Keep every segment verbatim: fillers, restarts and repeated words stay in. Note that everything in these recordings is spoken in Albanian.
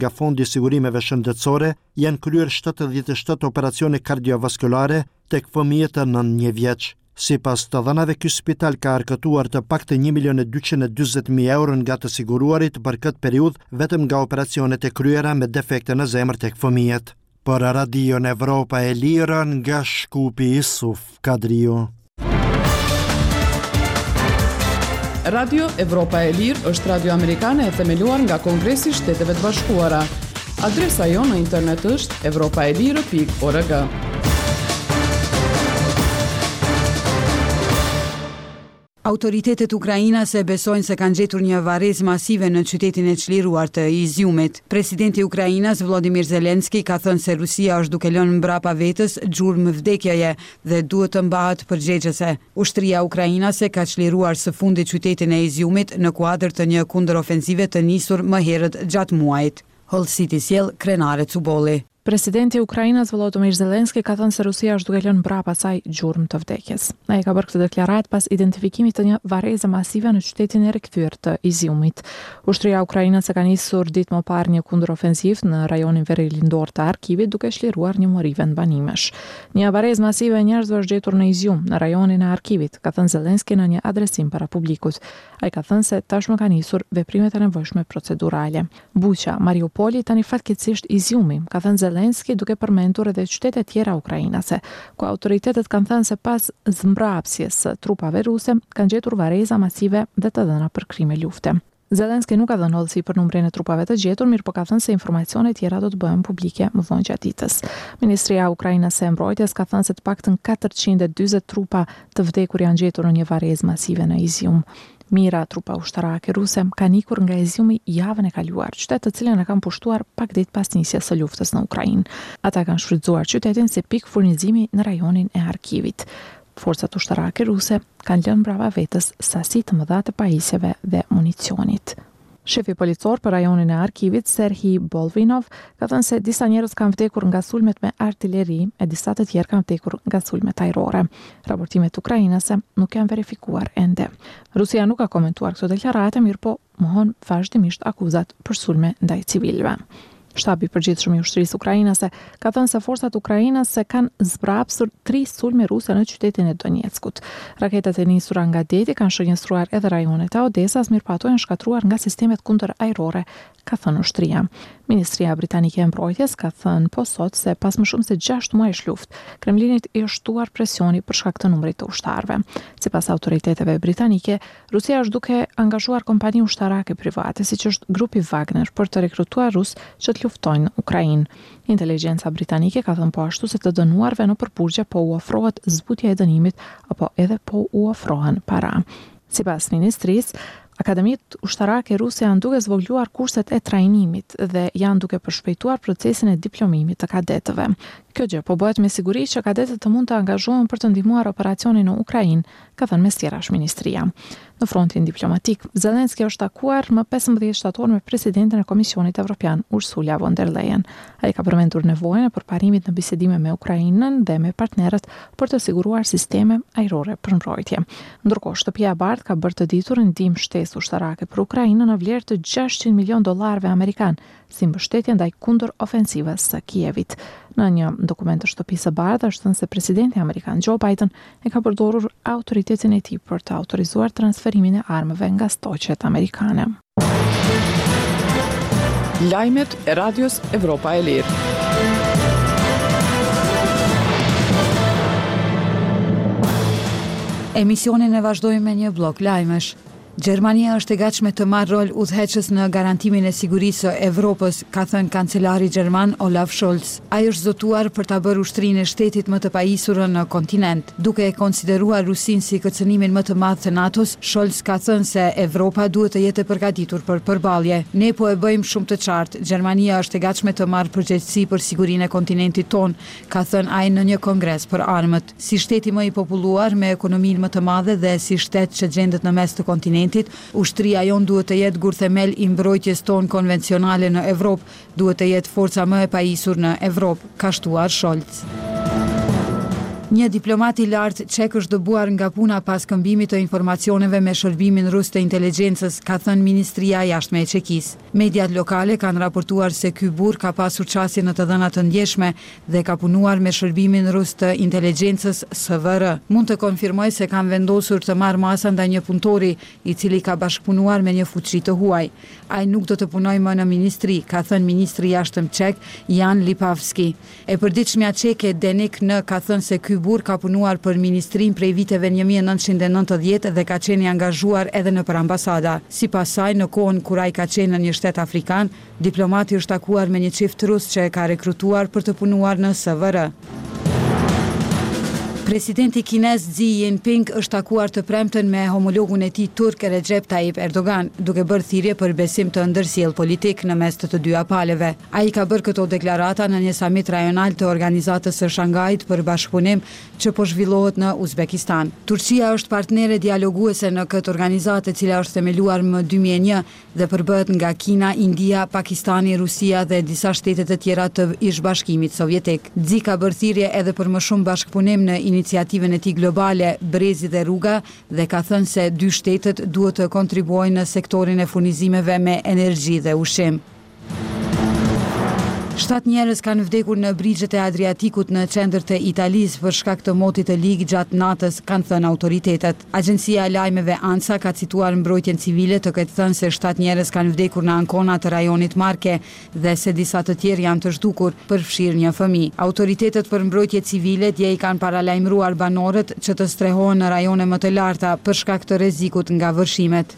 Nga Fondi i Sigurimeve Shëndetësore janë kryer shtatëdhjetë e shtat operacione kardiovaskulare tek fëmijët të nën një vjeç. Sipas të dhënave, ky spital ka arkëtuar të paktën një milion e dyqin e dyzet mijë euro nga të siguruarit për këtë periudhë vetëm nga operacionet e kryera me defekte në zemër tek fëmijët. Për Radion Evropa e Lirë nga Shkupi Isuf Kadriu. Radio Evropa e Lirë është radio amerikane e themeluar nga Kongresi i Shteteve të Bashkuara. Adresa jonë në internet është evropaelire pikë org. Autoritetet ukrainase besojnë se kanë gjetur një varrezë masive në qytetin e çliruar të Iziumit. Presidenti i Ukrainës Volodymyr Zelensky ka thënë se Rusia është duke lënë mbrapa vetës gjurmë vdekjeje dhe duhet të mbahet përgjegjëse. Ushtria ukrainase ka çliruar së fundi qytetin e Iziumit në kuadër të një kundërofensive të nisur më herët gjatë muajit. Hull City sjell krenare Cubolli. Presidenti i Ukrainës Volodymyr Zelensky ka thënë se Rusia është duke lënë mbrapa saj gjurmë të vdekjes. Ai ka bërë këtë deklaratë pas identifikimit të një varreze masive në qytetin e rikthyer të Iziumit. Ushtria ukrainase ka nisur ditë më parë një kundërofensiv në rajonin veriljindor të Arkivit duke shliruar një mori vendbanimesh. Një varrezë masive e njerëzve është gjetur në Izium, në rajonin e Arkivit, ka thënë Zelensky në një adresim para publikut. Ai ka thënë se tashmë ka nisur veprimet e nevojshme procedurale. Buqa, Mariupoli, tani fatkeqësisht Iziumi, ka thënë Zelensky duke përmendur edhe qytete tjera ukrainase, ku autoritetet kanë thënë se pas zmbrapsjes së trupave ruse kanë gjetur varreza masive dhe të dhëna për krime lufte. Zelensky nuk ka dhënë hollësi për numrin e trupave të gjetur, mirë po ka thënë se informacione tjera do të bëhen publike më vonë gjatë ditës. Ministria ukrainase e mbrojtjes ka thënë se të paktën katërqind e dyzet trupa të vdekur janë gjetur në një varrezë masive në Izium. Mira trupa ushtarake ruse kanë ikur nga Iziumi javën e kaluar, qytet të cilën e kanë pushtuar pak ditë pas nisjes së luftës në Ukrainë. Ata kanë shfrytzuar qytetin si pikë furnizimi në rajonin e Arkivit. Forcat ushtarake ruse kanë lënë mbrapa vetës sasi të mëdha të pajisjeve dhe municionit. Shefi policor për rajonin e Arkivit, Serhij Bolvinov, ka thënë se disa njerëz kanë vdekur nga sulmet me artilleri e disa të tjerë kanë vdekur nga sulmet ajrore. Raportimet ukrainase nuk janë verifikuar ende. Rusia nuk ka komentuar këtë deklaratë, mirë po mohon vazhdimisht akuzat për sulme ndaj civilëve. Shtabi i përgjithshëm i ushtrisë ukrainase ka thënë se forcat ukrainase kanë zbrapsur tri sulme ruse në qytetin e Donetskut. Raketat e nisura nga deti kanë shënjestruar edhe rajonet e Odesas, mirë po ato janë shkatruar nga sistemet kundërajrore, ka thënë ushtria. Ministria britanike e mbrojtjes ka thënë po sot se pas më shumë se gjashtë muajsh luftë, Kremlinit i është shtuar presioni për shkak të numrit të ushtarëve. Sipas autoriteteve britanike, Rusia është duke angazhuar kompani ushtarake private, siç është grupi Wagner, për të rekrutuar rus që të luftojnë në Ukrainë. Inteligjenca britanike ka thënë po ashtu se të dënuarve në përpurgje po u ofrohet zbutja e dënimit apo edhe po u ofrohen para. Sipas ministrisë, Akademitë ushtarake ruse janë duke zvogëluar kurset e trajnimit dhe janë duke përshpejtuar procesin e diplomimit të kadetëve. Kjo gjë po bëhet me siguri që kadetët të mund të angazhohen për të ndihmuar operacionin në Ukrainë, ka thënë mesjerash ministria. Në frontin diplomatik, Zelensky është takuar më pesëmbëdhjetë shtator me presidentin e Komisionit Evropian, Ursula von der Leyen. Ai ka përmendur nevojën e përparimit në bisedime me Ukrainën dhe me partnerët për të siguruar sisteme ajrore për mbrojtje. Ndërkohë, Shtëpia e Bardhë ka bërë të ditur ndihmë shtesë ushtarake për Ukrainën në vlerë të gjashtëqind milion dollarëve amerikan, si mbështetje ndaj kundër ofensivës së Kievit. Në një dokument të Shtëpisë së Bardhë është thënë se presidenti amerikan Joe Biden e ka përdorur autoritetin e tij për të autorizuar transferimin e armëve nga stoqet amerikane. Lajmet e Radios Evropa e Lirë. Emisionin e vazhdojmë me një blok lajmesh. Gjermania është e gatshme të marrë rol udhëheqës në garantimin e sigurisë së Evropës, ka thënë kancelari gjerman Olaf Scholz. Ai është zotuar për ta bërë ushtrinë e shtetit më të pajisur në kontinent. Duke e konsideruar Rusinë si kërcënimin më të madh të NATO-s, Scholz ka thënë se Evropa duhet të jetë e përgatitur për përballje. Ne po e bëjmë shumë të qartë. Gjermania është e gatshme të marrë përgjegjësi për sigurinë e kontinentit ton, ka thënë ai në një kongres për armët. Si shteti më i populluar me ekonominë më të madhe dhe si shtet që gjendet në mes të kontinentit, ushtria jon duhet të jetë gurthemel i mbrojtjes tonë konvencionale në Evropë, duhet të jetë forca më e pajisur në Evropë, ka shtuar Scholz. Një diplomat i lartë çek është dëbuar nga puna pas këmbimit të informacioneve me shërbimin rus të inteligjencës, ka thënë Ministria e Jashtme e Çekisë. Mediat lokale kanë raportuar se ky burr ka pasur qasje në të dhëna të ndjeshme dhe ka punuar me shërbimin rus të inteligjencës S V R. Mund të konfirmoj se kanë vendosur të marrë masa ndaj një punëtori i cili ka bashkëpunuar me një fuqi të huaj. Ai nuk do të punojë më në ministri, ka thënë ministri i jashtëm çek Jan Lipavski. E përditshmja çeke Denik N ka thënë se ky burr ka punuar për ministrin prej viteve një mijë e nëntëqind e nëntëdhjetë dhe ka qenë i angazhuar edhe në për ambasada. Sipas saj, në kohën kur ai ka qenë në një shtet afrikan, diplomati është takuar me një çift rus që e ka rekrutuar për të punuar në S V R. Presidenti kinez Xi Jinping është takuar të premten me homologun e tij turk Recep Tayyip Erdogan, duke bërë thirrje për besim të ndërsjellë politik në mes të të dyja palëve. Ai ka bërë këto deklarata në një samit rajonal të organizatës së Shangajit për bashkëpunim që po zhvillohet në Uzbekistan. Turqia është partnere dialoguese në këtë organizatë, e cila është themeluar më dy mijë e një dhe përbëhet nga Kina, India, Pakistani, Rusia dhe disa shtete të tjera të ish-bashkimit sovjetik. Xi ka bërë thirrje edhe për më shumë bashkëpunim në iniciativën e tij globale Brezi dhe Rruga dhe ka thënë se dy shtetet duhet të kontribuojnë në sektorin e furnizimeve me energji dhe ushqim. Shtatë njerëz kanë vdekur në brigjet e Adriatikut në qendër të Italisë për shkak të motit të ligë gjatë natës, kanë thënë autoritetet. Agjencia e lajmeve ANSA ka cituar mbrojtjen civile të ketë thënë se shtatë njerëz kanë vdekur në ankona të rajonit Marke dhe se disa të tjerë janë të zhdukur, përfshirë një fëmijë. Autoritetet për mbrojtje civile dje i kanë paralajmëruar banorët që të strehohen në rajone më të larta për shkak të rrezikut nga vërshimet.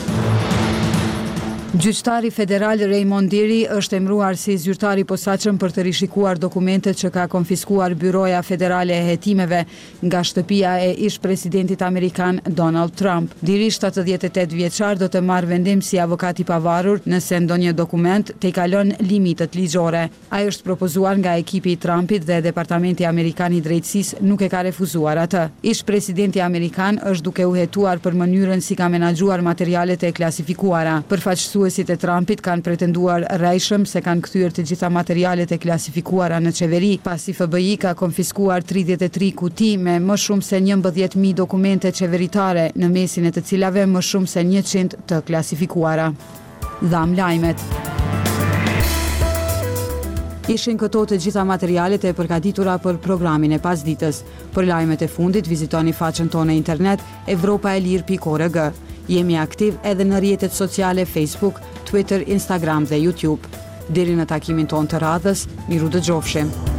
Gjyqtari federal Raymond Diri është emëruar si zyrtar i posaçëm për të rishikuar dokumentet që ka konfiskuar Byroja Federale e Hetimeve nga shtëpia e ish-presidentit amerikan Donald Trump. Diri, shtatëdhjetë e tetë vjeçar, do të marrë vendim si avokat i pavarur nëse ndonjë dokument të i kalon limitet ligjore. Ai është propozuar nga ekipi i Trumpit dhe Departamenti Amerikan i Drejtësisë nuk e ka refuzuar atë. Ish-presidenti amerikan është duke u hetuar për mënyrën si ka menaxhuar materialet e klasifikuara. Përfaqësuesit e Trumpit kanë pretenduar rrejshëm se kanë kthyer të gjitha materialet e klasifikuara në qeveri, pasi F B I ka konfiskuar tridhjetë e tre kuti me më shumë se njëmbëdhjetë mijë dokumente qeveritare, në mesin e të cilave më shumë se njëqind të klasifikuara. Dham lajmet. Ishin këto të gjitha materialet e përgatitura për programin e pasditës. Për lajmet e fundit, vizitoni faqen tonë e internet evropaelir pikë org. Jemi aktiv edhe në rrjetet sociale Facebook, Twitter, Instagram dhe YouTube. Deri në takimin tonë të radhës, miru dëgjofshim.